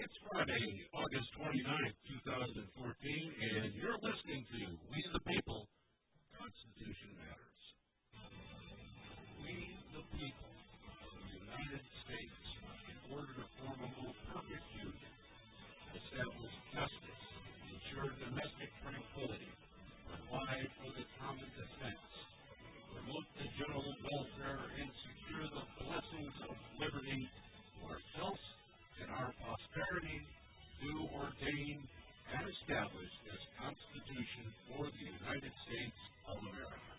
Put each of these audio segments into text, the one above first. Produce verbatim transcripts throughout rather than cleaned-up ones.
It's Friday, August twenty-ninth, twenty fourteen, and you're listening to We the People, Constitution Matters. We the people of the United States, in order to form a more perfect union, establish justice, ensure domestic tranquility, provide for the common defense, promote the general welfare, and secure the blessings of liberty for ourselves and our posterity, do ordain and establish this Constitution for the United States of America.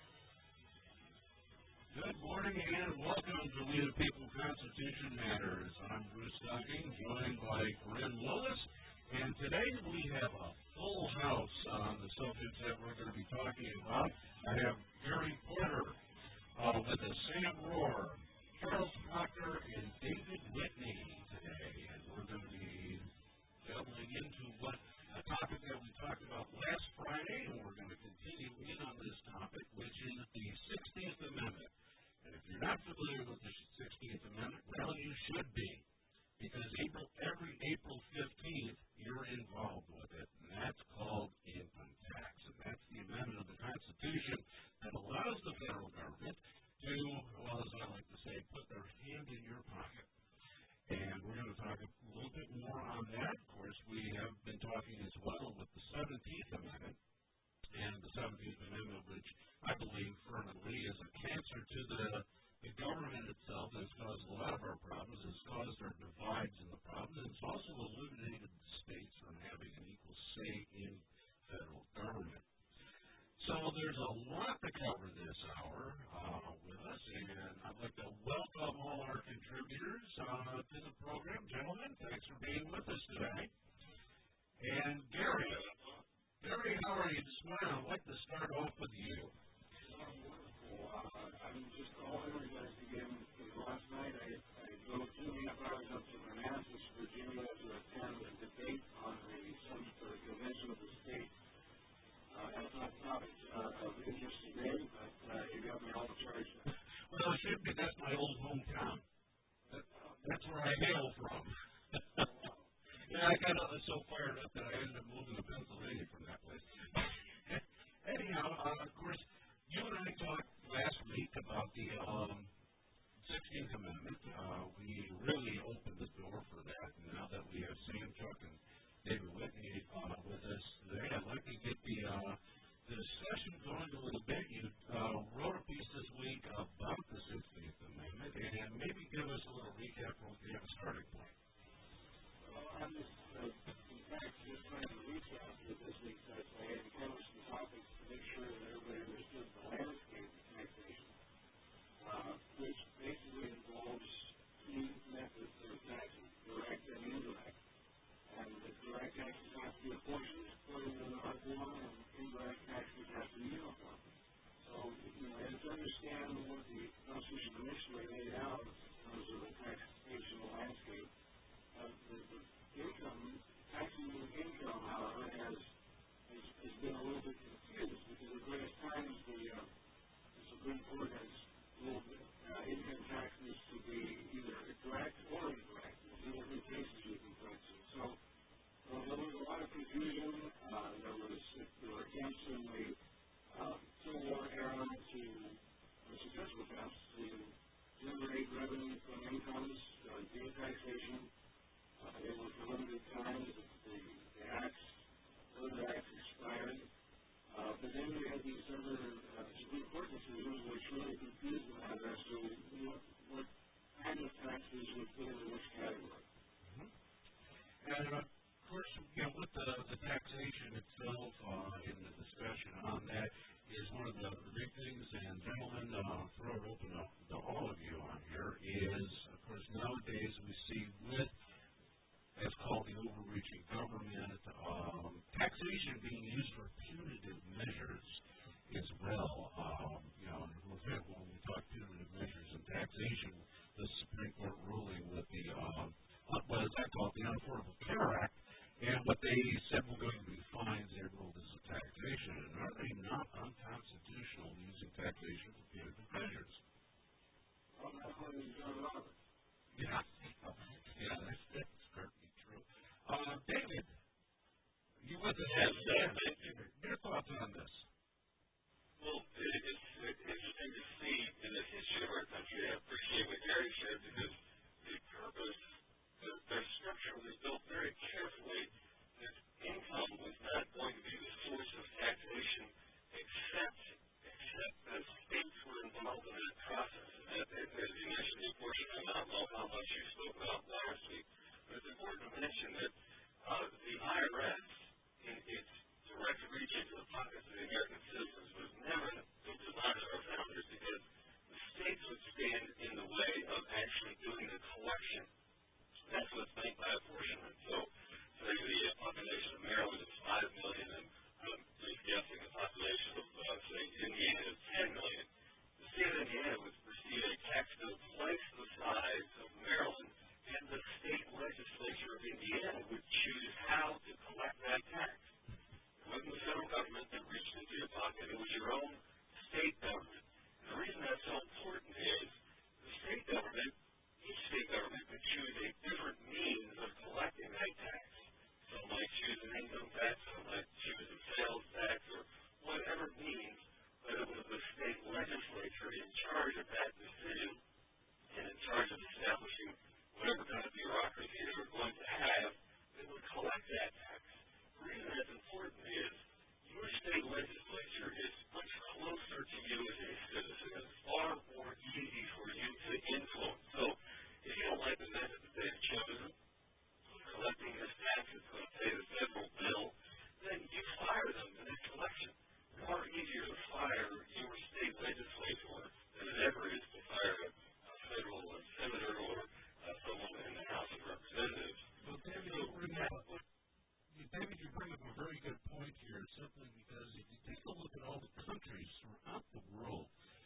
Good morning and welcome to We the People Constitution Matters. I'm Bruce Duncan, joined by Corinne Willis, and today we have a full house on the subjects that we're going to be talking about. I have Gary Porter uh, with us, Sam Rohr, Charles Proctor, and David Whitney today, and we're going to be delving into what a topic that we talked about last Friday, and we're going to continue in on this topic, which is the sixteenth Amendment. And if you're not familiar with the sixteenth Amendment, well, you should be, because April, every April fifteenth, you're involved with it, and that's called income tax. And that's the amendment of the Constitution that allows the federal government to, well, as I like to say, put their hand in your pocket. And we're going to talk a little bit more on that. Of course, we have been talking as well with the seventeenth Amendment, and the seventeenth Amendment, which I believe firmly is a cancer to the, the government itself, has caused a lot of our problems, has caused our divides in the problem, and it's also eliminated the states from having an equal say in federal government. So there's a lot to cover this hour uh, with us, and I'd like to welcome all our contributors uh, to the program. Gentlemen, thanks for being with us today. And Gary, Gary, how are you this morning? I'd like to start off with you. I'm wonderful. Uh, I'm just calling you guys again because last night I, I drove two and a half hours up to Manassas, Virginia to attend a debate on the subject of the Convention of the States. Uh, that's not topic uh, of interest today, but uh, you got me all charged up. Well, it should be. That's my old hometown. That, that's where I hail from. Yeah, I got so fired up that I ended up moving to Pennsylvania from that place. Anyhow, uh, of course, you and I talked last week about the um, sixteenth Amendment. Uh, we really opened the door for that, and now that we have Sam Chuck and David Whitney uh, with us today, I'd like to get the, uh, the discussion going a little bit. You uh, wrote a piece this week about the sixteenth Amendment, and maybe give us a little recap from the starting point. Well, I'm just, uh, in fact, just trying to recap with this week's essay and cover some topics to make sure that everybody understood the landscape of taxation, uh, which basically involves two methods of taxing, direct and indirect. And the direct taxes have to be apportioned according to the Article one, and indirect taxes have to be uniform. So, you know, and to understand what the Constitution initially laid out in terms of the taxation landscape, uh, the, the income, taxing income, however, has, has, has been a little bit confused because at various times the, uh, the Supreme Court has ruled that uh, income taxes to be either direct or indirect. In two different cases you can tax it. So, well, there was a lot of confusion. Uh, there was there were attempts in the uh, Civil War era to uh, successful attempts to generate revenue from incomes uh, via taxation. Uh, they were for limited times. The, the, the acts, other acts expired. Uh, but then we had these other uh, Supreme Court decisions which really confused the matter as to what, what kind of taxes would fit into which category. Mm-hmm. And, uh, of course, you know, with the, the taxation itself uh, in the discussion on that is one of the, the big things, and gentlemen, uh, throw it open up to all of you on here, is, of course, nowadays we see with, as called the overreaching government, um, taxation being used for punitive measures as well. Um, you know, when we talk punitive measures and taxation, the Supreme Court ruling with the, um, what is that called, the Unaffordable Care Act, and what they said were going to be fines, they ruled as a taxation. And are they not unconstitutional using taxation for punitive measures? Well, that's what he's done, Robert. Yeah, yeah, that's, that's certainly true. Jonathan, Yes, uh, yeah, thank you. your thoughts on this? Well, it, it's, it's interesting to see in the history of our country. I appreciate what Gary shared because the purpose, the, their structure was built very carefully. That income was not going to be the source of taxation except except that states were involved in that process. And that, as you mentioned, the apportionment amount, I don't know how much you spoke about last week, but it's important to mention that uh, the I R S, in its direct reach into the pockets of the American citizens, was never the design of our founders because the states would stand in the way of actually doing the collection. That's what's meant by apportionment. So, say the uh, population of Maryland is five million, and I'm just guessing the population of, uh, say, Indiana is ten million. The state of Indiana would receive a tax bill twice the size of Maryland, and the state legislature of Indiana would choose how to collect that tax. It wasn't the federal government that reached into your pocket. It was your own state government. And the reason that's so important is the state government, each state government could choose a different means of collecting that tax. Some might choose an income tax, some might choose a sales tax, or whatever means, but it was the state legislature in charge of that decision and in charge of establishing whatever kind of bureaucracy they were going to have that would collect that tax. The reason that's important is your state legislature is much closer to you as a citizen. It's far more easy for you to influence. So if you don't like the method that they've chosen, collecting this tax is going to pay the federal bill, then you fire them in this election. It's far easier to fire your state legislator than it ever is to fire a, a federal a senator or uh, someone in the House of Representatives. Well, David, you bring up, David, you bring up a very good point here, simply because if you take a look at all the countries throughout the world,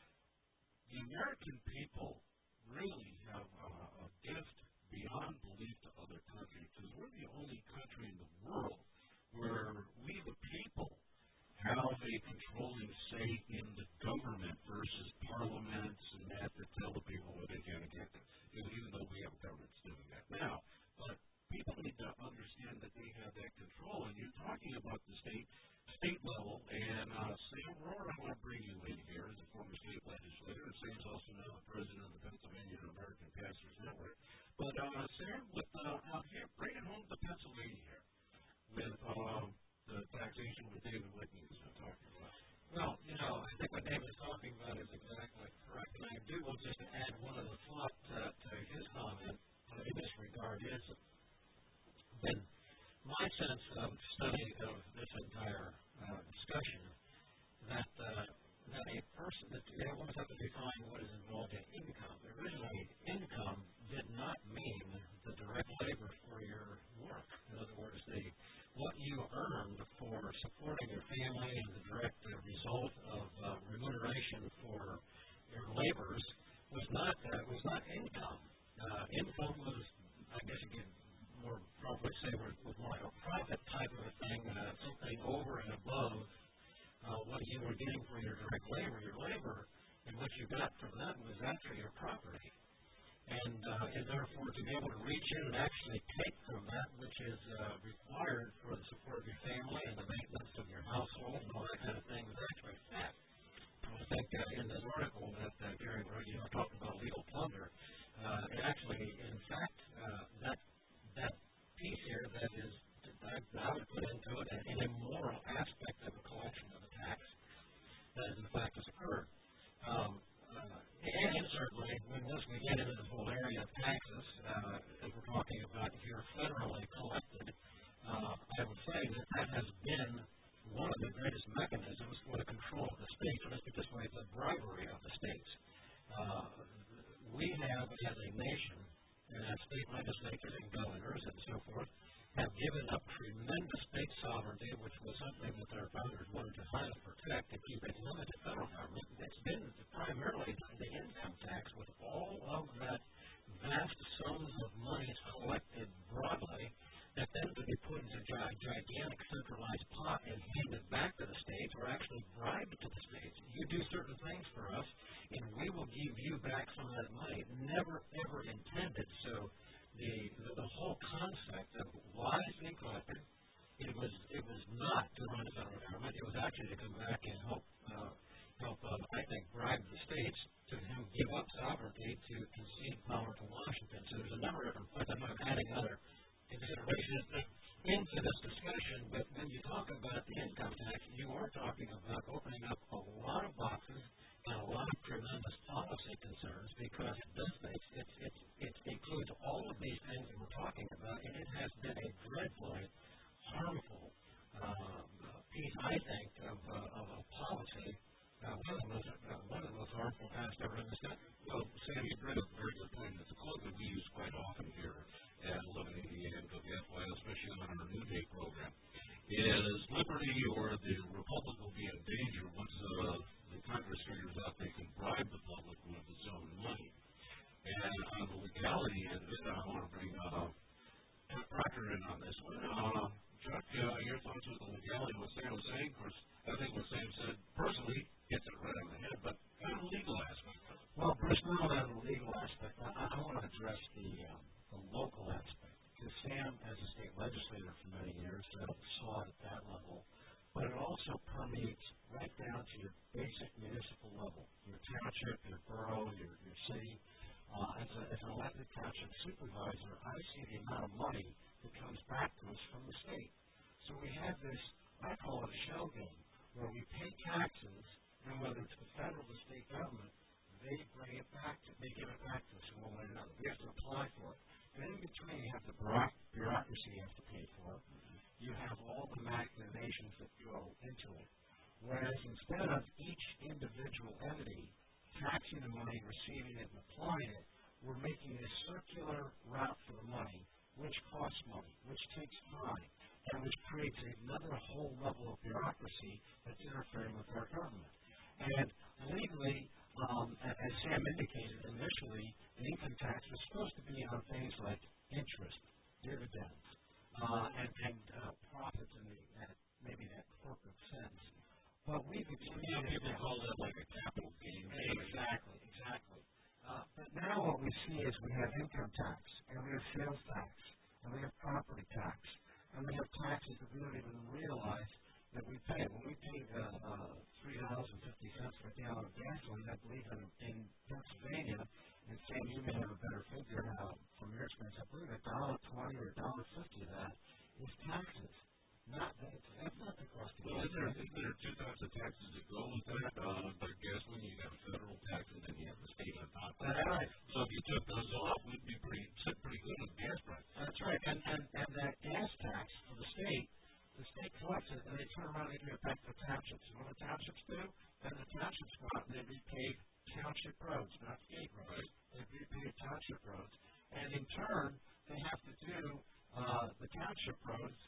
the American people really have uh, a gift beyond belief to other countries, because we're the only country in the world where we, the people, have a controlling say in the government versus parliaments and that that tell the people what they can and can't do. You know, even though we have governments doing that now. But people need to understand that they have that control. And you're talking about the state state level. And uh, Sam Rohrer, I want to bring you in here as a former state legislator. And Sam's also now the president of the Pennsylvania American Pastors Network. But uh, Sam, with, uh, out here, bring it home to Pennsylvania here with uh, the taxation with David Whitney was talking about. Well, you know, I think what David's talking about is exactly correct. And I do want just to add one other thought uh, to his comment uh, in this regard is that my sense of study of this entire uh, discussion that uh, that a person, that they always have to define what is involved in income. Originally, income did not mean the direct labor for your work. In other words, the what you earned for supporting your family and the direct uh, result of uh, remuneration for your labors was not uh, was not income. Uh, income was, I guess you could more probably say, was, was more like a profit type of a thing, uh, something over and above uh, what you were getting for your direct labor. Your labor and what you got from that was actually your property. And, uh, and therefore, to be able to reach in and actually take from that which is uh, required for the support of your family and the maintenance of your household and all that kind of thing is actually fat. I think uh, in this article that uh, Gary wrote, you know, talking about legal plunder, uh, it actually, in fact, uh, that that piece here that is, that I would put into it an, an immoral aspect of the collection of the tax that is, in fact, has occurred. Um, Uh, and certainly, when once we get into this whole area of taxes, uh, as we're talking about here federally collected, uh, I would say that that has been one of the greatest mechanisms for the control of the states, or let's put it this way, the bribery of the states. Uh, we have, as a nation, and as state legislatures and governors and so forth, have given up tremendous state sovereignty, which was something that our founders wanted to highly protect and keep a limited federal government. It's been primarily the income tax with all of that vast sums of money collected broadly that then to be put into a gigantic centralized pot and handed back to the states or actually bribed to the states. You do certain things for us, and we will give you back some of that money. Never, ever intended. So the, the the whole concept of wisely collected, it was it was on our New Day program, is liberty or the republic will be in danger once uh, the Congress figures out they can bribe the public with its own money. And on the legality end of it, I want to bring uh, Chuck Proctor in on this one. Uh, Chuck, uh, your thoughts on the legality of what Sam was saying? Of course, I think what Sam said personally hits it right on the head, but kind of the legal aspect of it. Well, Bruce, not only on the legal aspect, I, I want to address the, um, the local aspect. Because Sam, as a state legislator for many years, uh, saw it at that level, but it also permeates right down to your basic municipal level, your township, your borough, your, your city. Uh, as, a, as an elected township supervisor, I see the amount of money that comes back to us from the state. So we have this, I call it a shell game, where we pay taxes, and whether it's the federal or state government, they bring it back to, they give it back to us in one way or another. We have to apply for it. And in between, you have the bureaucracy you have to pay for. You have all the machinations that go into it. Whereas instead of each individual entity taxing the money, receiving it, and applying it, we're making a circular route for the money, which costs money, which takes time, and which creates another whole level of bureaucracy that's interfering with our government. And legally, Um, as Sam indicated initially, the income tax was supposed to be on things like interest, dividends, uh, and, and uh, profits in the, that, maybe that corporate sense. But we've experienced... People call that like a capital gain. Exactly, exactly. Uh, but now what we see is we have income tax, and we have sales tax, and we have property tax, and we have taxes that we don't even realize that we pay. When we pay the uh, three dollars and fifty cents per gallon of gasoline, I believe in, in Pennsylvania, and Sam, you may have a better figure uh, from your experience, I believe a dollar twenty or a dollar fifty of that is taxes. Not that, that's not the cost of well, is there, is there two types of taxes that go with that? Uh, the gasoline, you have federal tax, and then you have the state on top of that. That's right. So if you took those off, we'd be pretty, sit pretty good with gas prices. That's right. And, and, and that gas tax for the state, the state collects it, and they turn around and give it back to the townships. And what the townships do, then the townships go out and they repave township roads, not state roads. Right. They repave township roads. And in turn, they have to do uh, the township roads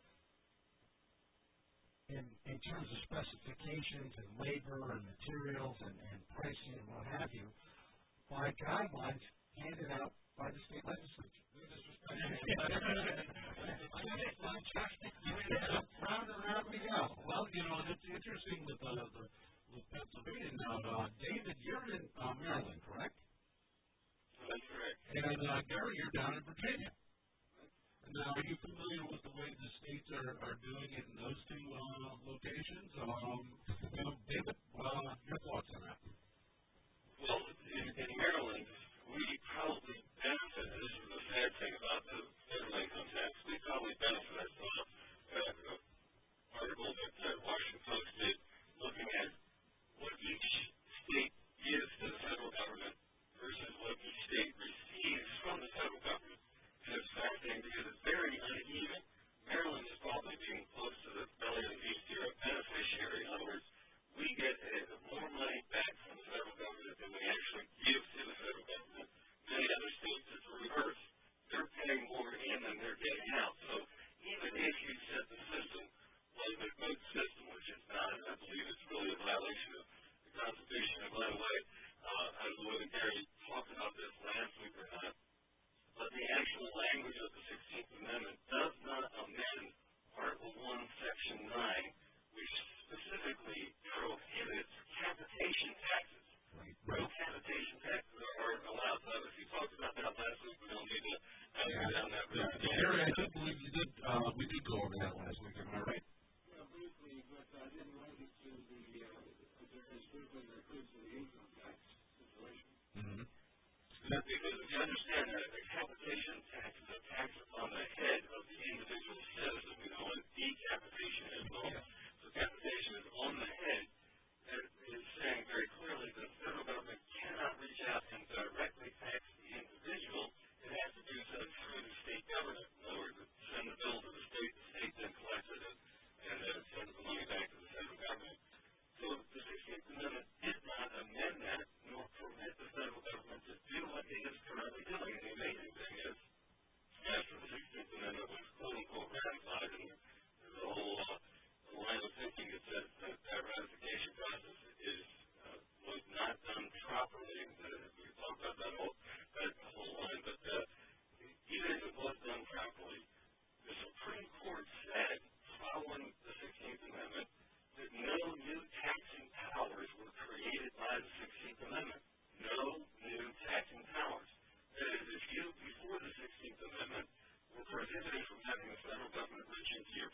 in, in terms of specifications and labor and materials and, and pricing and what have you, by guidelines handed out by the state legislature. Round and round we go. Well, you know, it's interesting with, uh, the, with Pennsylvania now. Uh, David, you're in uh, Maryland, correct? That's correct. And uh, Gary, you're down in Virginia. Now, are you familiar with the way the states are, are doing it in those two uh, locations? Um, you know, David, uh, your thoughts on that? Well, in, in Maryland, we probably benefit, and this is the sad thing about the federal income tax, we probably benefit. I saw uh, an article that uh, Washington Post did looking at what each state gives to the federal government versus what each state receives from the federal government. And it's fascinating because it's very uneven. Maryland is probably being close to the belly of the beast here, a beneficiary. In other words, we get uh, more money back from the federal government than we actually give to the federal government. Many other states, it's the reverse. They're paying more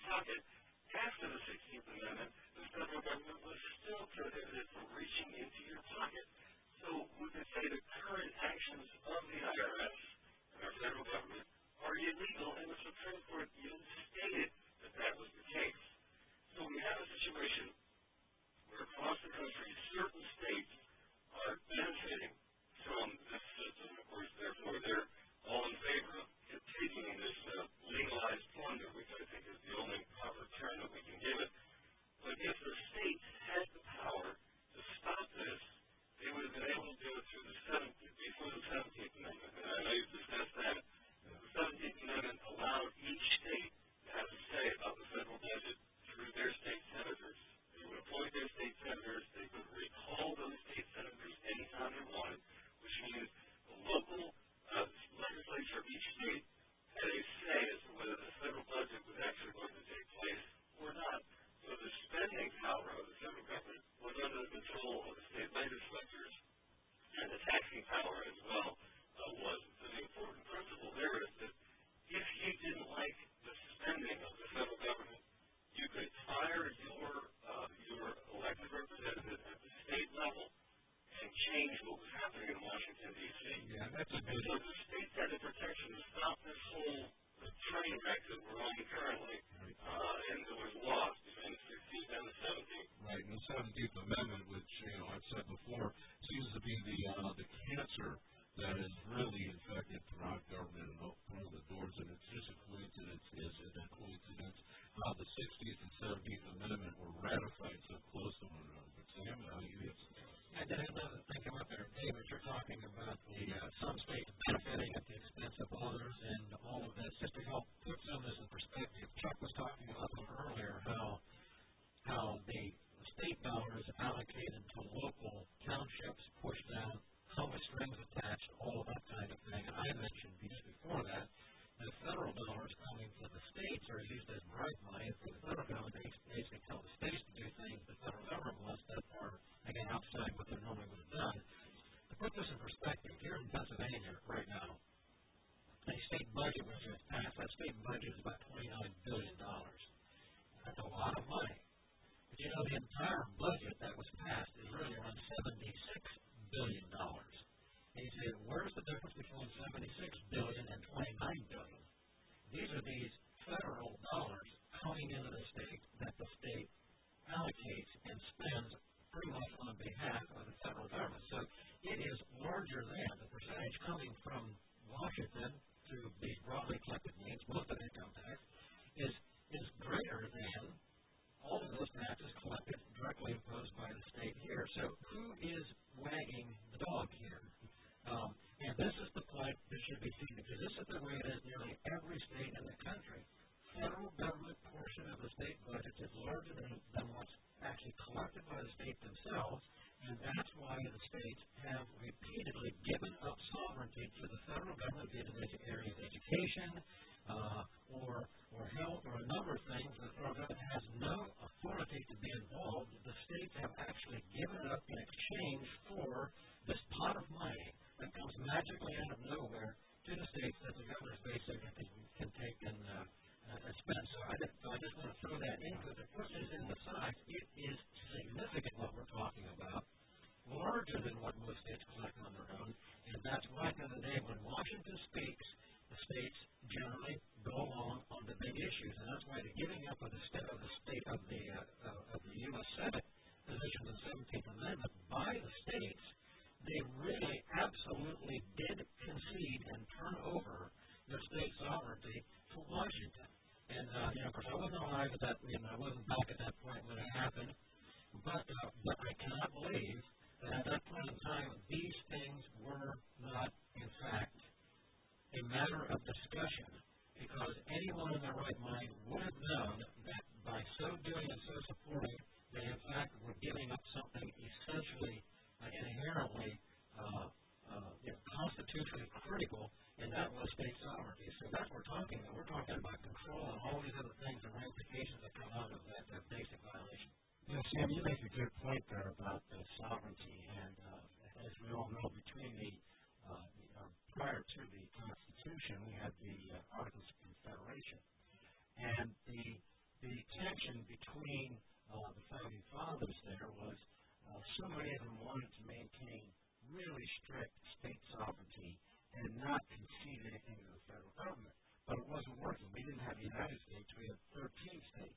pocket. After the sixteenth Amendment, the federal government was still prohibited from reaching into your pocket. So we could say the current actions of the I R S and our federal government are illegal, and the Supreme Court even stated that that was the case. So we have a situation where across the country, certain states are benefiting from this system. Of course, therefore, they're all in favor of taking this uh, legalized plunder, which I think is the only proper term that we can give it. But if the states had the power to stop this, they would have been able to do it through the seventeenth, before the seventeenth Amendment. And I know you've discussed that. The seventeenth Amendment allowed each state to have a say about the federal budget through their state senators. They would appoint their state senators. They would recall those state senators anytime they wanted, which means the local uh, legislature of each state had a say as to whether the federal budget was actually going to take place or not. So the spending power of the federal government was under the control of the state legislatures, and the taxing power as well uh, was. So the important principle there is that if you didn't like the spending of the federal government, you could fire your uh, your elected representative at the state level and change what was happening in Washington, D C Yeah, that's a good. So the states had the protection to stop this whole train wreck that we're on currently, uh, and it was lost between the sixteenth and the seventeenth. Right, and the seventeenth Amendment, which, you know, I've said before, seems to be the uh, the cancer that has really infected throughout government and opened the doors, and it's just a coincidence, is it a coincidence how the sixteenth and seventeenth Amendment were ratified so close to one another. But Sam, how do you get to that? And then another thing come up there, David, you're talking about the uh, some states benefiting at the expense of others and all of this. Just to help put some of this in perspective, Chuck was talking about earlier how how the state dollars allocated to local townships push down, how much strings attached, all of that kind of thing. And I mentioned just before that, the federal dollars coming to the states are used as bribe money for the federal government. They basically tell the states to do things the federal government wants that are, again, outside what they normally would have done. To put this in perspective, here in Pennsylvania right now, a state budget was just passed. That state budget is about twenty-nine billion dollars. That's a lot of money. But you know, the entire budget that was passed is really around seventy-six billion dollars. And you say, where's the difference between seventy-six billion dollars and twenty-nine billion dollars? These are these federal dollars coming into the state that the state allocates and spends pretty much on behalf of the federal government. So it is larger than the percentage coming from Washington to these broadly collected means, most of income tax, is is greater than all of those taxes collected directly imposed by the state here. So who is wagging the dog here? Um, and this is the point that should be seen, because this is the way it is nearly every state in the country. Federal government portion of the state budget is larger than, than what's actually collected by the state themselves, and that's why the states have repeatedly given up sovereignty to the federal government, be it in the area of education uh, or or health or a number of things. The federal government has no authority to be involved. The states have actually given it up in exchange for this pot of money that comes magically out of nowhere to the states that the governors basically can, can take and uh, Uh, spend. So I, so I just want to throw that in, because it puts this in the size. It is significant what we're talking about, larger than what most states collect on their own, and that's why at the end of the day, when Washington speaks, the states generally go along on the big issues, and that's why the giving up of the state of the state of the uh, uh, of the U S Senate position of the seventeenth Amendment by the states, they really absolutely did concede and turn over their state sovereignty to Washington. And, uh, you know, of course, I wasn't alive at that, you know, I wasn't back at that point when it happened, but, uh, but I cannot believe that at that point in time, these things were not, in fact, a matter of discussion, because anyone in their right mind would have known that by so doing and so supporting, they, in fact, were giving up something essentially, uh, inherently, uh, uh, you know, constitutionally critical, and that was state sovereignty. So that's what we're talking about. We're talking about control and all these other things and ramifications that come out of that, that basic violation. Yeah, Sam, you make a good point there about the sovereignty, and uh, as we all know, between the uh, uh, prior to the Constitution, we had the uh, Articles of Confederation, and the the tension between uh, the founding fathers there was uh, so many of them wanted to maintain really strict state sovereignty and not concede anything to the federal government. But it wasn't working. We didn't have the United States. We had thirteen states.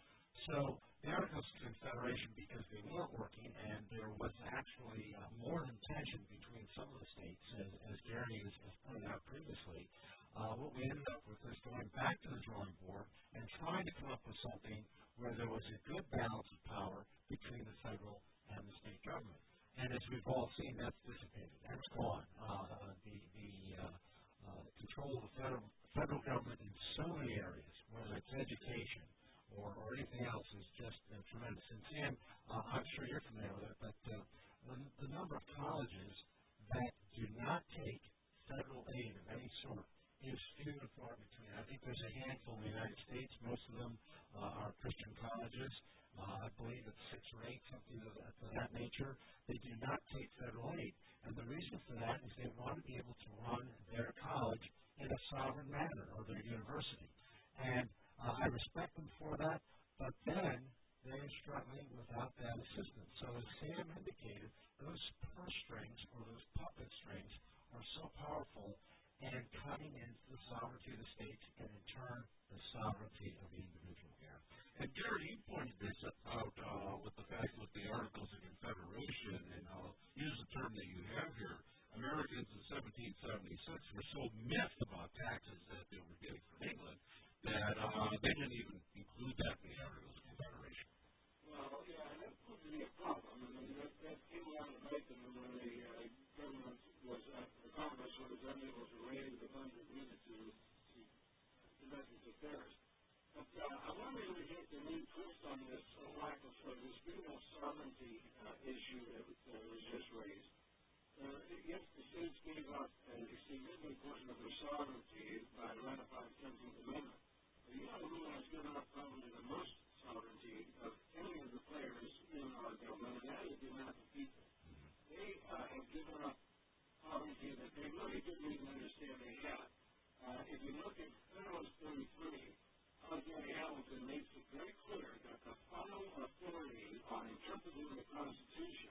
So the Articles of Confederation, because they weren't working, and there was actually uh, more than tension between some of the states, as, as Gary has, has pointed out previously, uh, what we ended up with is going back to the drawing board and trying to come up with something where there was a good balance of power between the federal and the state government. And as we've all seen, that's dissipated. That's gone. Uh, the the uh, uh, control of the federal, federal government in so many areas, whether it's education, Or, or anything else is just uh, tremendous. And Sam, uh, I'm sure you're familiar with it, but uh, the, the number of colleges that do not take federal aid of any sort is few and far between. I think there's a handful in the United States. Most of them uh, are Christian colleges. Uh, I believe it's six or eight, something of that, of that nature. They do not take federal aid. And the reason for that is they want to be able to run their college in a sovereign manner, or their university. And Uh, I respect them for that, but then they're struggling without that assistance. So as Sam indicated, those purse strings or those puppet strings are so powerful and cutting into the sovereignty of the states and in turn the sovereignty of the individual. Yeah. And Gary, you pointed this out uh, with the fact that the Articles of Confederation, and I'll use the term that you have here, Americans in seventeen seventy-six were so miffed about taxes that they were getting from England that uh, they didn't even include that in the Articles of Confederation. Well, yeah, and that proved to be a problem. I mean, that, that came out of Bacon when the uh, government was, uh, the Congress was unable to raise the funds it needed to, to domestic affairs. But uh, I want to indicate the new twist on this uh, lack of, uh, this female sovereignty uh, issue that uh, was just raised. Uh, yes, the states gave up a significant portion of their sovereignty by ratifying the seventeenth Amendment. The U N has given up probably the most sovereignty of any of the players in our government, and that is the American people. They uh, have given up sovereignty that they really didn't even understand they had. Uh, if you look at Federalist thirty-three, Alexander Hamilton makes it very clear that the final authority on interpreting the Constitution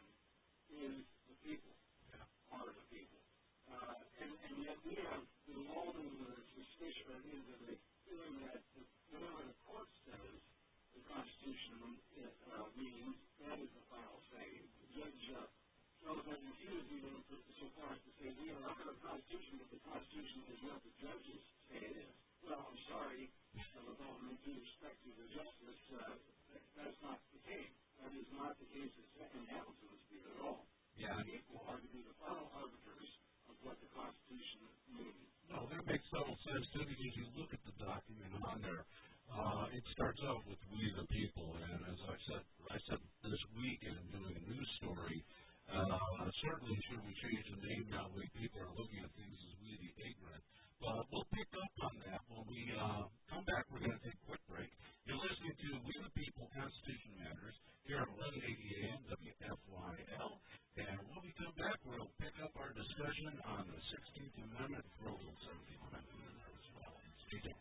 is the people, are the people. Uh, and, and yet we have been lulled into the suspicion, into the feeling that whatever the court says the Constitution uh, means, that is the final say. Judge uh, Charles Evans Hughes even put so far as to say we are under the Constitution, but the Constitution is what the judges say it is. Well, I'm sorry, uh, with all due respect to the justice, uh, that's not the case. That is not the case in Hamilton's view at all. Yeah. The people are to be the final arbiters of what the Constitution means. No, that makes total sense, too, because you look at the document on there. Uh, it starts off with "We the People," and as I said, I said this week in doing a news story, uh, certainly should we change the name now the way people are looking at things as "We the Ignorant." But we'll pick up on that when we uh, come back. We're going to take a quick break. You're listening to "We the People, Constitution Matters" here at eleven eighty A M W F Y L. And when we come back, we'll pick up our discussion on the sixteenth Amendment, for the seventeenth Amendment as well. Stay tuned.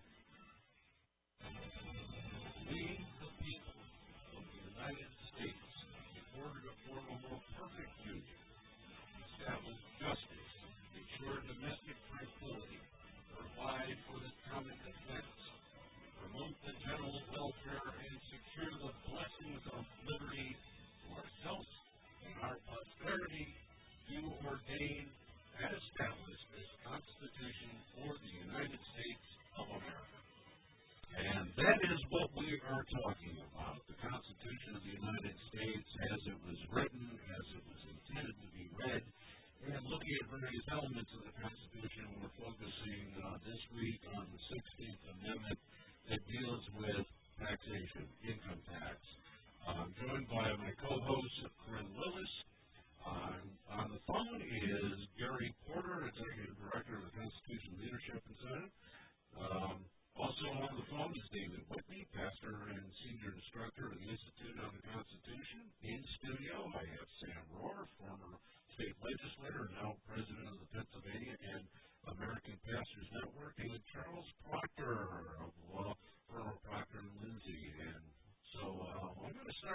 We, the people of the United States, in order to form a more perfect union, establish justice, ensure domestic tranquility, provide for the common defense, promote the general welfare, and secure the blessings of liberty to ourselves and our posterity, do ordain and establish this Constitution for the United States of America. And that is what we are talking about, the Constitution of the United States as it was written, as it was intended to be read. And looking at various elements of the Constitution, we're focusing uh, this week on the sixteenth Amendment that deals with taxation, income tax. I'm joined by my co-host, Corinne Willis. Uh, on the phone is Gary Porter, Executive Director of the Constitution Leadership Incentive. Um, also on the phone is David Whitney, Pastor and Senior Instructor of the Institute on the Constitution. In studio, I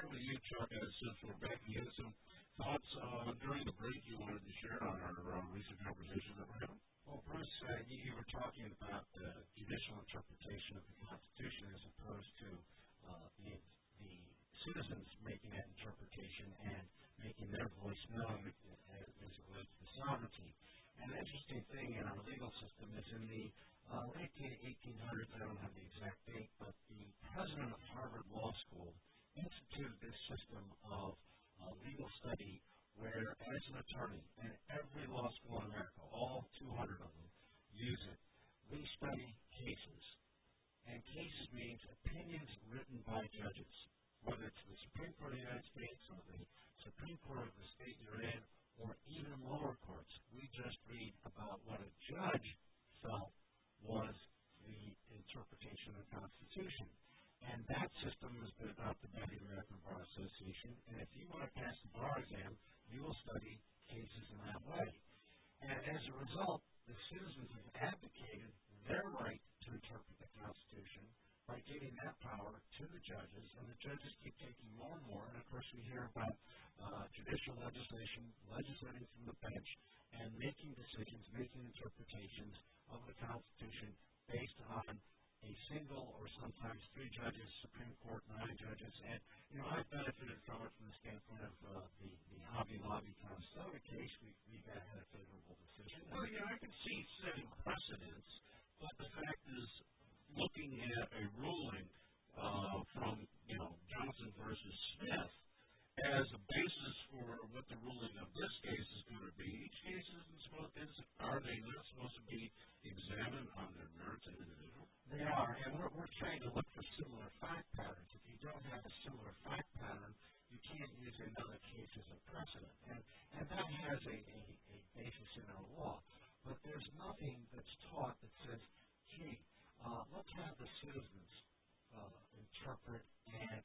with you, Chuck, as since we're back. You had some thoughts uh, during the break you wanted to share on our uh, recent conversation that we're having? Well, Bruce, uh, you, you were talking about the judicial interpretation of the Constitution as opposed to uh, the, the citizens making that interpretation and making their voice known as, as it relates to sovereignty. And an interesting thing in our legal system is in the uh, late eighteen hundreds, I don't have the exact date, but the president of Harvard Law School instituted this system of uh, legal study where, as an attorney, and every law school in America, all two hundred of them, use it. We study cases. And cases means opinions written by judges, whether it's the Supreme Court of the United States or the Supreme Court of the state you're in, or even lower courts. We just read about what a judge felt was the interpretation of the Constitution. And that system has been adopted by the American Bar Association. And if you want to pass the bar exam, you will study cases in that way. And as a result, the citizens have advocated their right to interpret the Constitution by giving that power to the judges, and the judges keep taking more and more. And of course, we hear about uh, judicial legislation, legislating from the bench, and making decisions, making interpretations of the Constitution based on a single or sometimes three judges, Supreme Court, nine judges. And, you know, I've benefited from it from the standpoint of uh, the, the Hobby Lobby Conestoga case. We, we've had a favorable decision. Well, yeah, I can see setting precedents, but the fact is, looking at a ruling uh, from, you know, Johnson versus Smith as a basis for what the ruling of this case is going to be. Each case isn't supposed to, are they not supposed to be examined on their merits as individual? They are, and we're, we're trying to look for similar fact patterns. If you don't have a similar fact pattern, you can't use another case as a precedent. And, and that has a, a, a basis in our law. But there's nothing that's taught that says, gee, uh, let's have the citizens uh, interpret and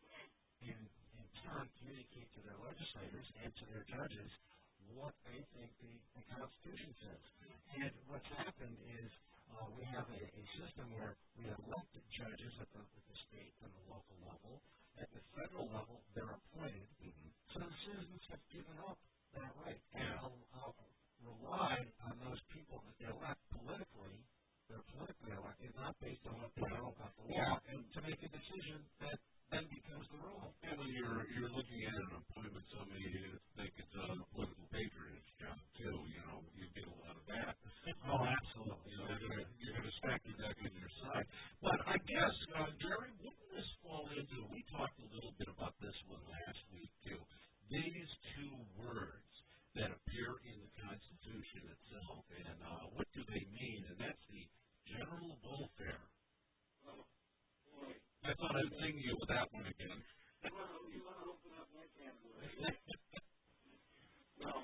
in, in turn communicate to their legislators and to their judges what they think the, the Constitution says. And what's happened is uh, we have a, a system where we have elected judges at the, at the state and the local level. At the federal level, they're appointed. Mm-hmm. So the citizens have given up that right. And I'll, I'll rely on those people that they elect politically. They're politically elected, not based on what they know about the law, and to make a decision that then becomes the rule. And when you're you're looking at an appointment, somebody think it's a political patronage job too. You know, you get a lot of that. Oh, absolutely. You know, you're gonna you're gonna stack your deck on your side. But I guess, uh, Jerry, wouldn't this fall into? We talked a little bit about this one last week too. These two words that appear in the Constitution itself, and uh, what do they mean? And that's the general welfare. Oh, boy. I thought I'd sing you with that one again. You want to, you want to open up my can of worms? Well,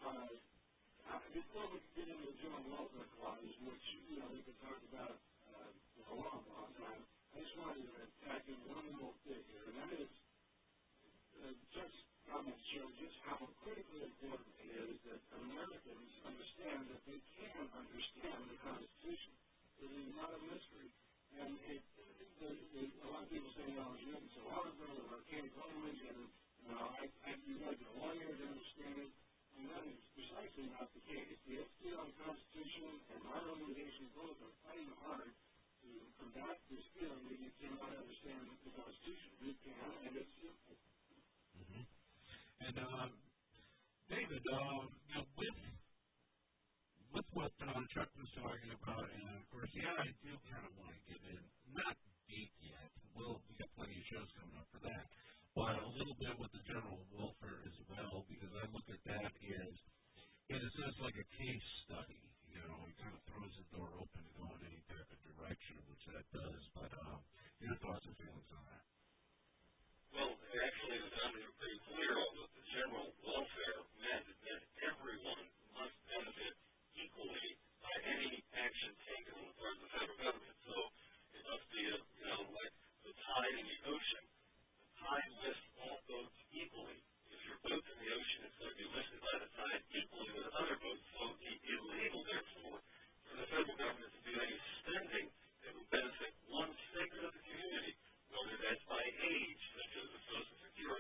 uh, before we get into the general welfare clause, which, you know, we could talk about uh, for a long, long time, I just wanted to tack in one little bit here, and that is uh, just comments show just how critically important it is that Americans understand that they can understand the Constitution. It is not a mystery. And it, the, the, a lot of people say, you know, it's written so hard ago, or archaic language, and, you know, I, I, you got to be a lawyer to understand it. And that is precisely not the case. The S T L Constitution and our organization both are fighting hard to combat this feeling that you cannot understand the Constitution. You can, and it's simple. Mm-hmm. And, uh, David, uh, you know, with, with what uh, Chuck was talking about, and of course, yeah, I do kind of want to get in, not deep yet, well, we got plenty of shows coming up for that, but a little bit with the general welfare as well, because I look at that as, in a sense, like a case study. You know, it kind of throws the door open to go in any type of direction, which that does, but uh, your thoughts and feelings on that? Well, actually, the founders were pretty clear on what the general welfare meant. It meant everyone must benefit equally by any action taken on the part of the federal government. So it must be, a, you know, like the tide in the ocean. The tide lifts all boats equally. If your boat's in the ocean, it's going to be lifted by the tide equally with other boats. So it would be illegal, therefore, for the federal government to do any spending that would benefit one segment of the community, whether that's by age, such as the Social Security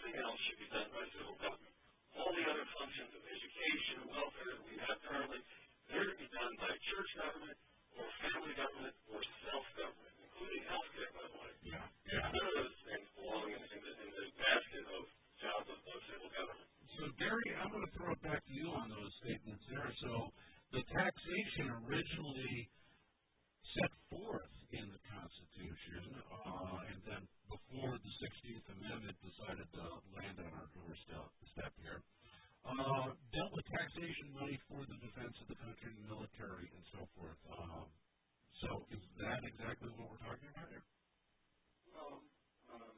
everything else should be done by civil government. All the other functions of education and welfare that we have currently, they're to be done by church government or family government or self-government, including healthcare, by the way. Yeah, yeah. None of those things belong in, in, the, in the basket of jobs of, of civil government. So, Gary, I'm going to throw it back to you on those statements there. So, the taxation originally set forth in the Constitution, uh, and then before the sixteenth Amendment decided to land on our doorstep here, uh, dealt with taxation money for the defense of the country, military, and so forth. Um, so, is that exactly what we're talking about here? Well, um,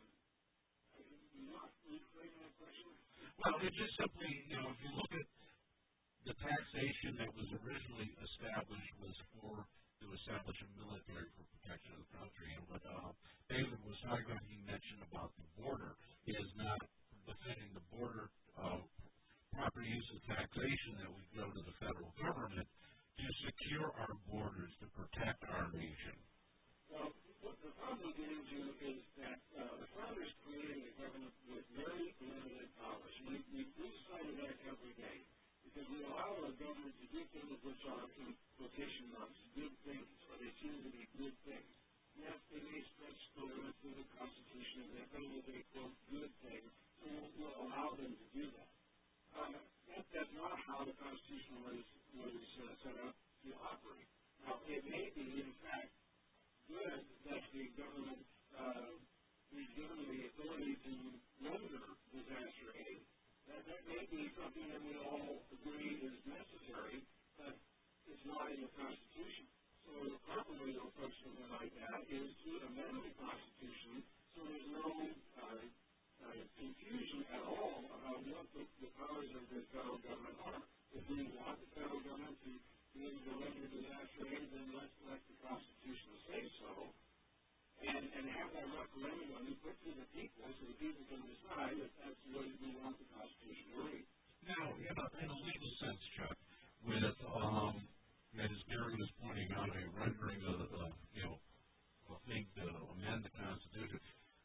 not rephrasing that question. Well, it just simply, you know, if you look at the taxation that was originally established was for to establish a military for protection of the country. And what uh, David was talking about, he mentioned about the border, is not defending the border of proper use of taxation that we go to the federal government to secure our borders, to protect our nation. Well, what the problem we get into is that uh, the founders created a government with very limited powers. We, we lose sight of that every day because we allow our government to do things which are, in quotation marks, good things, or they seem to be good things. Yes, they may stretch the limits of the Constitution and that they will be, quote, good things, so we'll, we'll allow them to do that. Uh, that. That's not how the Constitution was, was uh, set up to operate. Now, it may be, in fact, good that the government uh, is given the authority to render disaster aid. That, that may be something that we all agree is necessary, but it's not in the Constitution. So the proper way to approach something like that is to amend the Constitution so there's no uh, uh, confusion at all about what the, the powers of the federal government are. If we want the federal government to be able to render disaster aid, then let's let the Constitution say so, and, and have that referendum put to the people so the people can decide if that's the way we want the Constitution to read. Now, in a, in a legal sense, Chuck, with, um, as Gary was pointing out, a rendering of, uh, you know, a thing to amend the Constitution,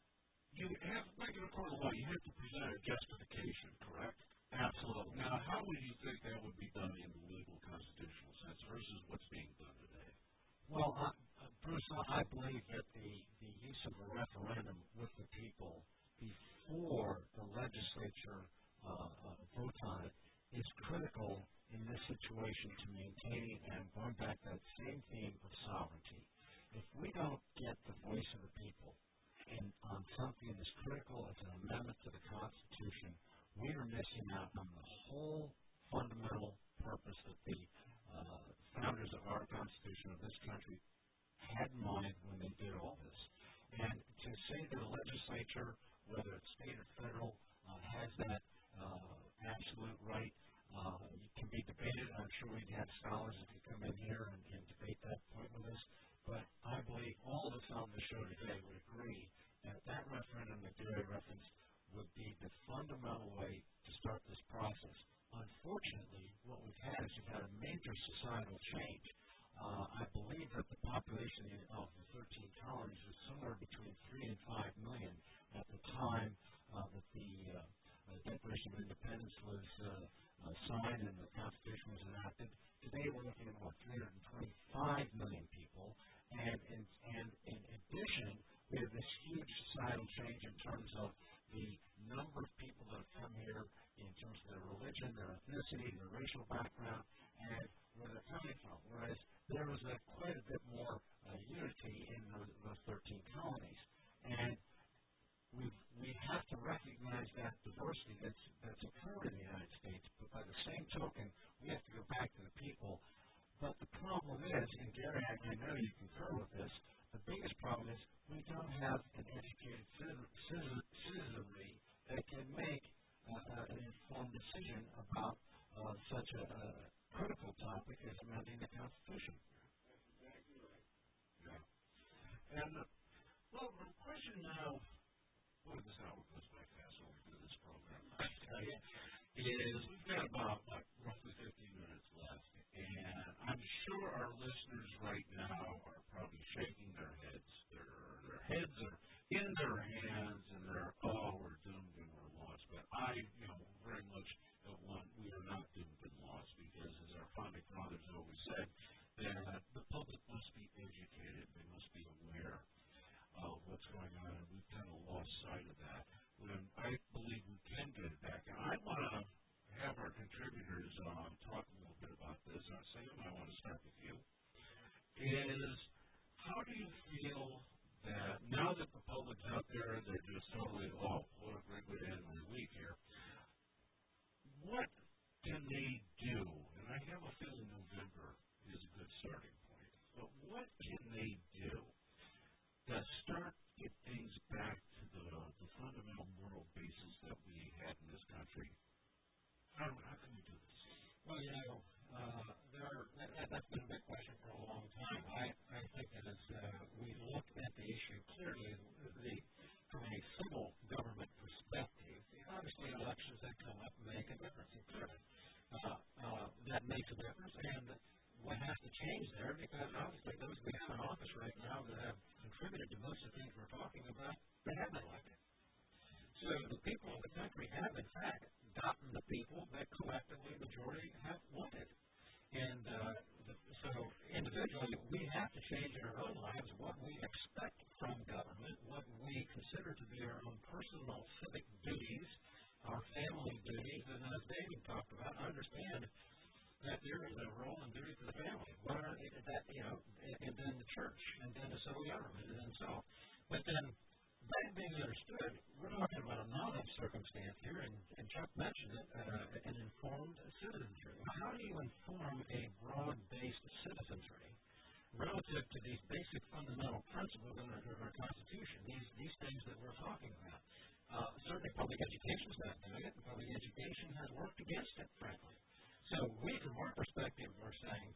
you have, like in a court of law, you have to present a justification, correct? Absolutely. Now, how would you think that would be done in the legal constitutional sense versus what's being done today? Well, I, uh, Bruce, I believe that the, the use of a referendum with the people before the legislature uh, uh, votes on it is critical in this situation to maintaining and going back to that same theme of sovereignty. If we don't get the voice of the people in, on something as critical as an amendment to the Constitution, we are missing out on the whole fundamental purpose that the uh, founders of our Constitution of this country had in mind when they did all this. And to say that a legislature, whether it's state or federal, uh, has that uh, absolute right, uh, it can be debated. I'm sure we'd have scholars that could come in here and, and debate that point with us. But I believe all of us on the show today would agree that that referendum that Gary referenced would be the fundamental way to start this process. Unfortunately, what we've had is we've had a major societal change. Uh, I believe that the population of the thirteen colonies was somewhere between three and five million at the time uh, that the uh, Declaration of Independence was uh, uh, signed and the Constitution was enacted. Today we're looking at about three hundred twenty-five million people, and, and, and in addition, we have this huge societal change in terms of the number of people that have come here in terms of their religion, their ethnicity, their racial background, and where they're coming from. Whereas there was a, quite a bit more uh, unity in those, those thirteen colonies. And we we have to recognize that diversity that's, that's occurred in the United States, but by the same token, we have to go back to the people. But the problem is, and Gary, I, I know you concur with this, the biggest problem is we don't have an educated citizen, citizenry that can make uh, an informed decision about uh, such a, a critical topic as amending the Constitution. That's exactly right. Yeah. And, uh, well, the question now, boy, this hour goes by fast when we do this program, I tell you, is we've got about, like, roughly fifteen minutes left, and I'm sure our listeners right now are probably shaking their heads. Their, their heads are in their hands, and they're, oh, we're doomed and we're lost. is, how do you feel that now that the public's out there, they're just totally, oh, what a great way to end my week here. What can they do? And I have a feeling November is a good starting point. But what can they do to start get things back to the, the fundamental moral basis that we had in this country? How, how can we do this? Well, you know, uh, there, that, that's been a big question for a long time. I, I think that as uh, we look at the issue clearly, the, from a civil government perspective, obviously elections that come up make a difference. And clearly, uh, uh, that makes a difference. And what has to change there, because obviously those we have in office right now that have contributed to most of the things we're talking about, they have been elected. So the people of the country have, in fact, gotten the people that collectively the majority have wanted. And uh, the, so individually, we have to change in our own lives what we expect from government, what we consider to be our own personal civic duties, our family duties, and as David talked about, understand that there is a role and duty for the family. What are that, you know, and, and then the church, and then the civil government, and then so. But then, that being understood, we're talking about a novel circumstance here, and, and Chuck mentioned it, uh, an informed citizenry. How do you inform a broad-based citizenry relative to these basic fundamental principles in our, in our Constitution, these, these things that we're talking about? Uh, certainly public education is not doing it, and public education has worked against it, frankly. So we, from our perspective, are saying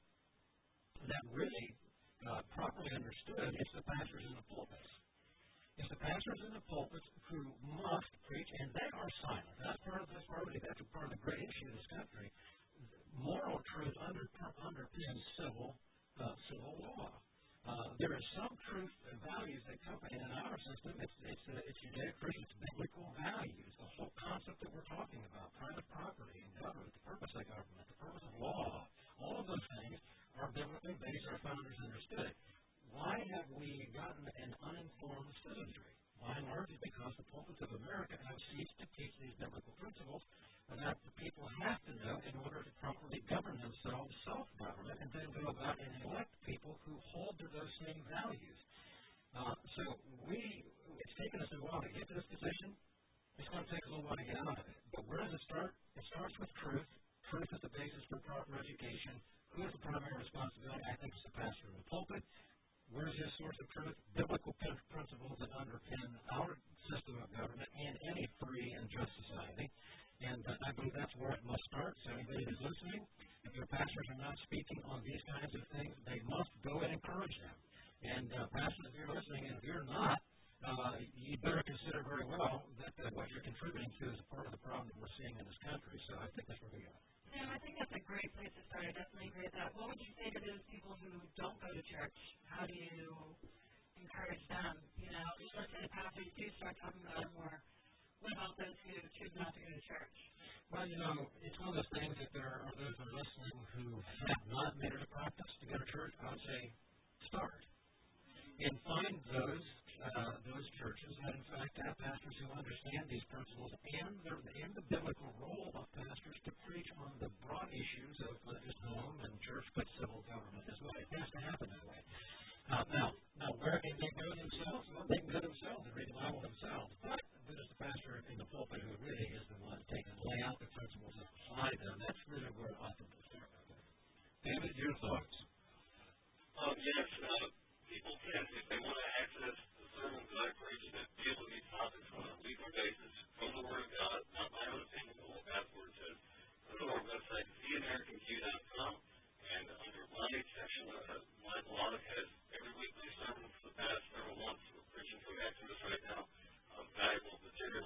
that really, uh, properly understood, it's the pastors in the pulpits. It's the pastors in the pulpits who must preach, and they are silent. That's part of this party. That's a part of the great issue in this country. Moral truth under, underpins civil, uh, civil law. Uh, there is some truth and values that come in our system. It's it's uh, it's Judeo-Christian, it's biblical values. The whole concept that we're talking about, private property and government, the purpose of government, the purpose of law, all of those things are biblically based. Our founders understood it. Why have we gotten an uninformed citizenry? By and large, because the pulpits of America have ceased to teach these biblical principles that the people have to know in order to properly govern themselves, self-government, and then go about and elect people who hold to those same values. Uh, so we, it's taken us a while to get to this position. It's going to take a little while to get out of it. But where does it start? It starts with truth. Truth is the basis for proper education. Who has the primary responsibility? I think it's the pastor in the pulpit. Where is his source of truth? Biblical principles that underpin our system of government and any free and just society. And uh, I believe that's where it must start. So anybody who's listening, if your pastors are not speaking on these kinds of things, they must go and encourage them. And uh, pastors, if you're listening, and if you're not, uh, you better consider very well that uh, what you're contributing to is a part of the problem that we're seeing in this country. So I think that's where we are. Yeah, I think that's a great place to start. I definitely agree with that. What would you say to those people who don't go to church? How do you encourage them? You know, let's say the pastors do start talking about it more. What about those who choose not to go to church? Well, you know, it's one of those things that there are those who are listening who have not made it a practice to go to church. I would say start. And find those uh, those churches that, in fact, have pastors who understand these principles and the, and the biblical role of pastors to preach on the broad issues of not just home and church, but civil government as well. It has to happen that way. Uh, now, now, where can they go themselves? Well, they can go themselves and read the Bible themselves. But there's the pastor in the pulpit who really is the one to take and lay out the principles and apply them. That's really where I think to start. David, your thoughts? Um, yes, uh, people can, if they want to access the sermons that I preach that deal with these topics on a weekly basis from the Word of God, not my own opinion, but what God's Word says, go to our website, the american view dot com, and under my section, uh, my blog has every weekly sermon for the past several months. We're preaching from Exodus right now, of valuable material.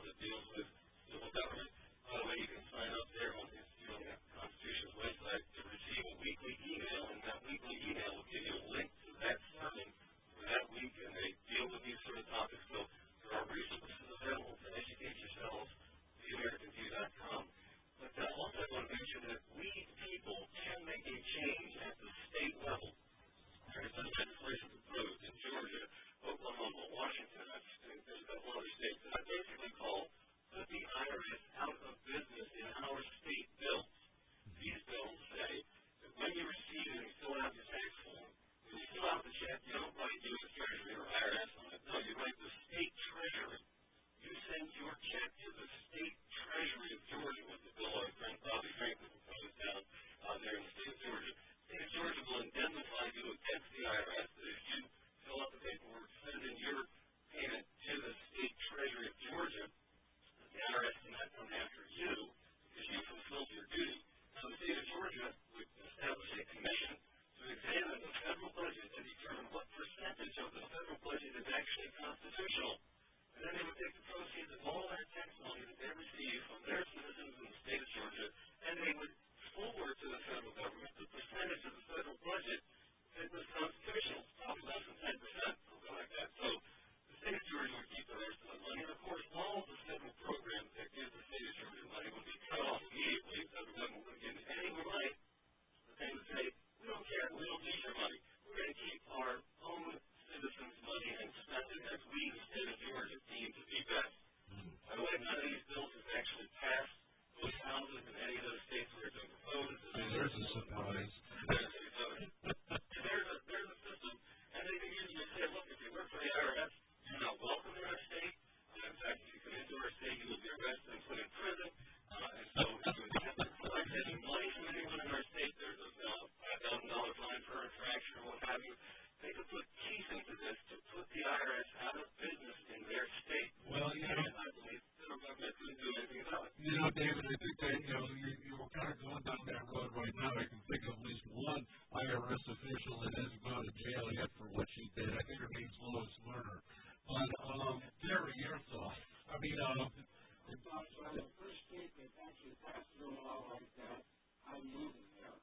you know, David, I think that, you know, you, you were kind of going down that road right now. I can think of at least one I R S official that hasn't gone to jail yet for what she did. I think her name's Lois Lerner. But, um, Gary, your thoughts? I mean, um, I thought so. The first state that actually passed a law like that, I'm moving there.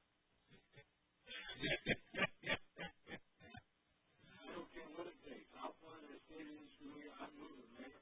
I don't care what it takes. How far the state is from me, I'm moving there.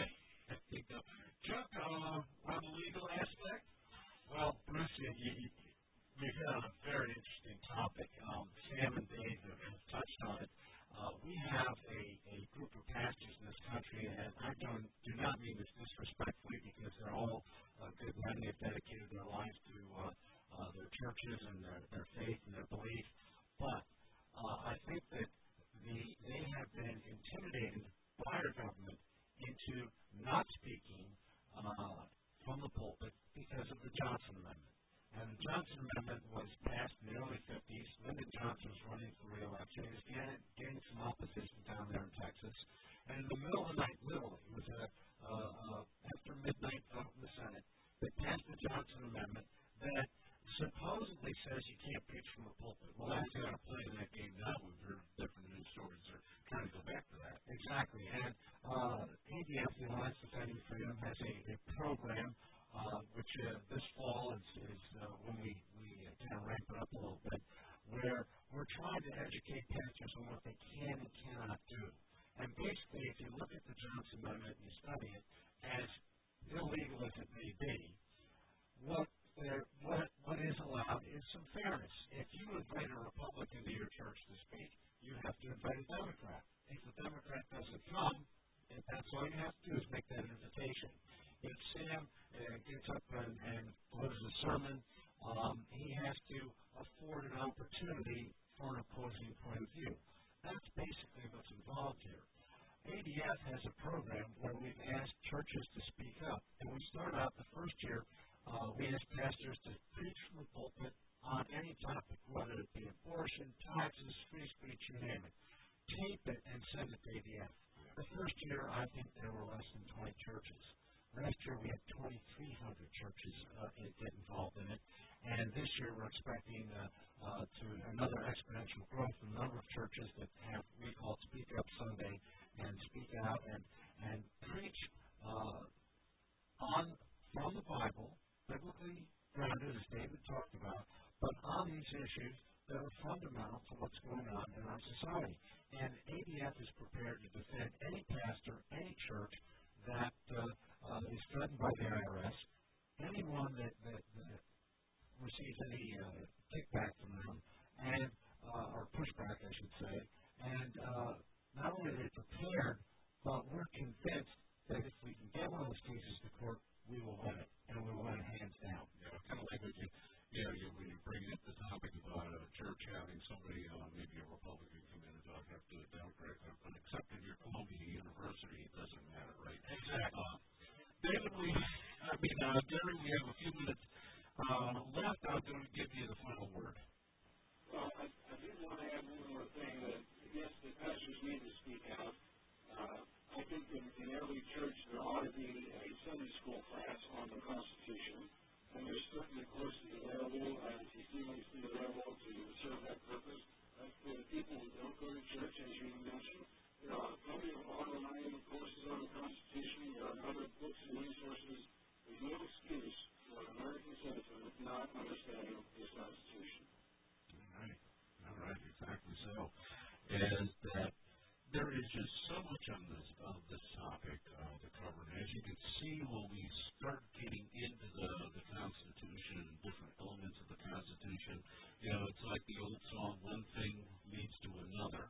Chuck, uh, on the legal aspect? Well, Bruce, you, you, you hit on a very interesting topic. Um, Sam and Dave have, have touched on it. Uh, we have a, a group of pastors in this country, and I don't, do not mean this disrespectfully because they're all uh, good men. They've dedicated their lives to uh, uh, their churches and their, their faith and their belief. But uh, I think that the, they have been intimidated by our government into not speaking uh, from the pulpit because of the Johnson Amendment. And the Johnson Amendment was passed in the early fifties. Lyndon Johnson was running for re-election. He was getting, getting some opposition down there in Texas. And in the middle of the night, literally, it was a, uh, uh, after midnight vote in the Senate, they passed the Johnson Amendment that supposedly says you can't preach from the pulpit. Well, that's going to play in that game now. We've heard different news stories that are trying to go back to that. Exactly. And uh, A D F, the Alliance Defending Freedom, has a, a program uh, which uh, this fall is, is uh, when we, we uh, kind of ramp it up a little bit, where we're trying to educate pastors on what they can and cannot do. And basically, if you look at the Johnson Amendment and you study it, as illegal as it may be, what there, what what is allowed is some fairness. If you invite a Republican to your church to speak, you have to invite a Democrat. If the Democrat doesn't come, if that's all you have to do is make that invitation. If Sam uh, gets up and, and delivers a sermon, um, he has to afford an opportunity for an opposing point of view. That's basically what's involved here. A D F has a program where we've asked churches to speak up. And we started out the first year, uh, we asked pastors to preach from the pulpit on any topic, whether it be abortion, taxes, free speech, you name it. Tape it and send it to A D F. The first year, I think there were less than twenty churches. Last year, we had twenty-three hundred churches uh, get involved in it. And this year, we're expecting uh, uh, to another exponential growth in the number of churches that have, we call it Speak Up Sunday, and speak out and, and preach uh, on from the Bible, biblically grounded, as David talked about, but on these issues that are fundamental to what's going on in our society. And A D F is prepared to defend any pastor, any church that uh, uh, is threatened by the I R S, anyone that, that, that receives any uh, kickback from them, and uh, or pushback, I should say. And uh, not only are they prepared, but we're convinced that if we can get one of those cases to court, we will win it, and we will win it hands down. Yeah, kind of like what you, yeah, you, when you bring up the topic about a church having somebody, uh, maybe a Republican, come in and talk after the Democrat, but except in your Columbia University, it doesn't matter, right? Exactly. Uh, David, we, I mean, uh, Gary, we have a few minutes uh, left. I'm going to give you the final word. Well, I, I do want to add one more thing that, yes, the pastors need to speak out. Uh, I think in, in every church there ought to be a Sunday school class on the Constitution, and there's certainly courses available, and if you see anything available to serve that purpose. As for the people who don't go to church, as you mentioned, there are plenty of online courses on the Constitution. There are other books and resources. There's no excuse for an American citizen of not understanding this Constitution. All right. All right. Exactly so. And that there is just so much on this of this topic uh, to cover. And as you can see, when we start getting into the, the Constitution, different elements of the Constitution, you know, it's like the old song, one thing leads to another.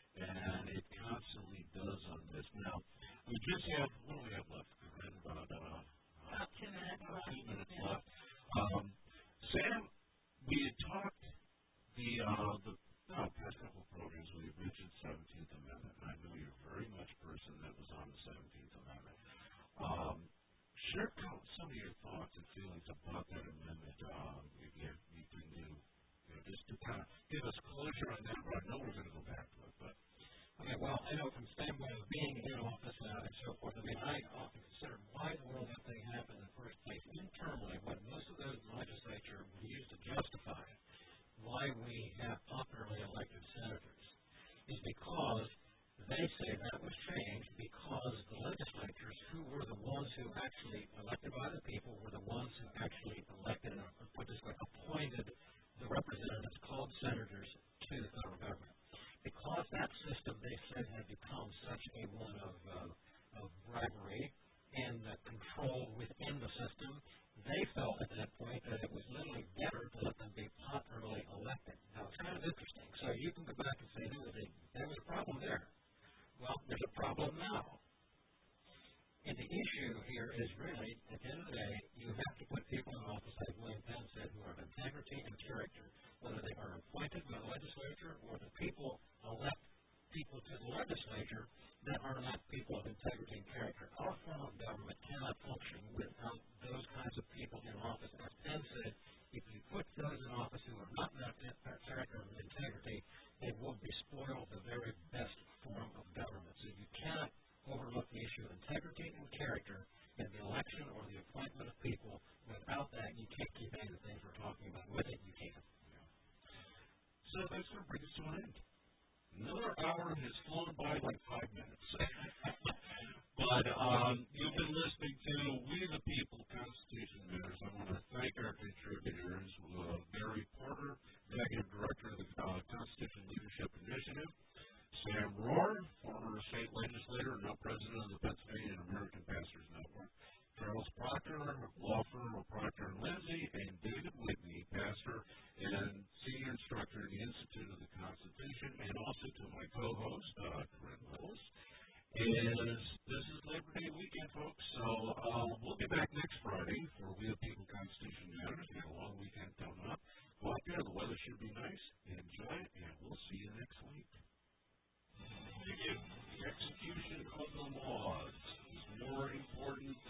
And it constantly does on this. Now, we just have, what do we have left? About, uh, About two minutes about left. two minutes Yeah. left. Um, Sam, we had talked the, uh, the no, past couple of programs where you mentioned seventeenth Amendment. I know you're very much a person that was on the seventeenth Amendment. Um, share some of your thoughts and feelings about that amendment. Um, if you, you can do, you know, just to kind of give us closure on that. But I know we're going to go back to it, but. Okay, well, I know from the standpoint of being in office uh, and so forth, I mean, I often consider why in the world that thing happened in the first place. In here is really, at the end of the day, you have to put people in office, like William Penn said, who are of integrity and character, whether they are appointed by the legislature or the people elect people to the legislature that are not people of integrity and character. Our form of government cannot function without those kinds of people in office. As Penn said, if you put those in office who are not of character and integrity, they will despoil the very best form of government. So you cannot overlook the issue of integrity and character in the election or the appointment of people. Without that, you can't keep any of the things we're talking about. With it, you can. Yeah. So that's going to bring us to an end. Another hour has flown by like five minutes. But um, you've been listening to We the People Constitution Matters. I want to thank our contributors, uh, Barry Porter, Executive Director of the uh, Constitution Leadership Initiative, Sam Rohr, former state legislator and now president of the Pennsylvania and American Pastors Network, Charles Proctor, law firm of Proctor and Lindsay, and David Whitney, pastor and senior instructor in the Institute of the Constitution, and also to my co-host, uh, Corinne Willis. And this is Labor Day weekend, folks, so uh, we'll be back next Friday for We the People Constitution Matters. We have a long weekend coming up. Go out there, the weather should be nice. Enjoy it, and we'll see you next week. Thank you. The execution of the laws is more important